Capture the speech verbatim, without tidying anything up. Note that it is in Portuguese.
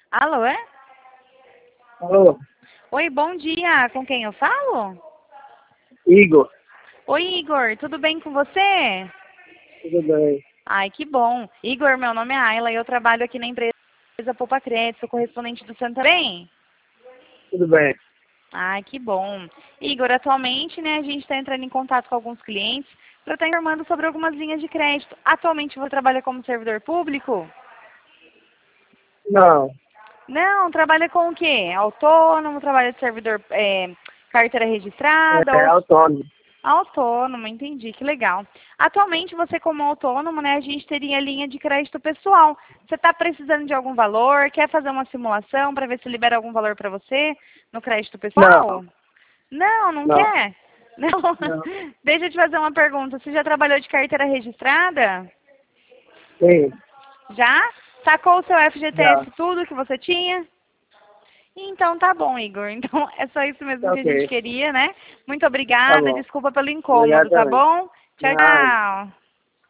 Alô, é? Alô, Oi, bom dia. Com quem eu falo? Igor, Oi, Igor. Tudo bem com você? tudo bem? Ai, que bom. Igor, meu nome é Ayla e eu trabalho aqui na empresa Poupa Crédito, sou correspondente do Santarém. Tudo bem. Ai, que bom. Igor, atualmente, né, a gente está entrando em contato com alguns clientes para estar informando sobre algumas linhas de crédito. Atualmente você trabalha como servidor público? Não, Não, trabalha com o quê? Autônomo, trabalha de servidor, é, carteira registrada é ou autônomo. autônomo, entendi, que legal. Atualmente, você como autônomo, né, a gente teria linha de crédito pessoal. Você está precisando de algum valor? Quer fazer uma simulação para ver se libera algum valor para você no crédito Não, pessoal? Não, não não, quer? Não. não. Deixa eu te fazer uma pergunta. Você já trabalhou de carteira registrada? Sim, Já? Sacou o seu já. F G T S tudo que você tinha? Então tá bom, Igor. Então é só isso mesmo Tá que a gente ok. queria, né? Muito Tá obrigada, bom. desculpa pelo incômodo, Obrigado tá também. bom? Tchau, Nada. tchau.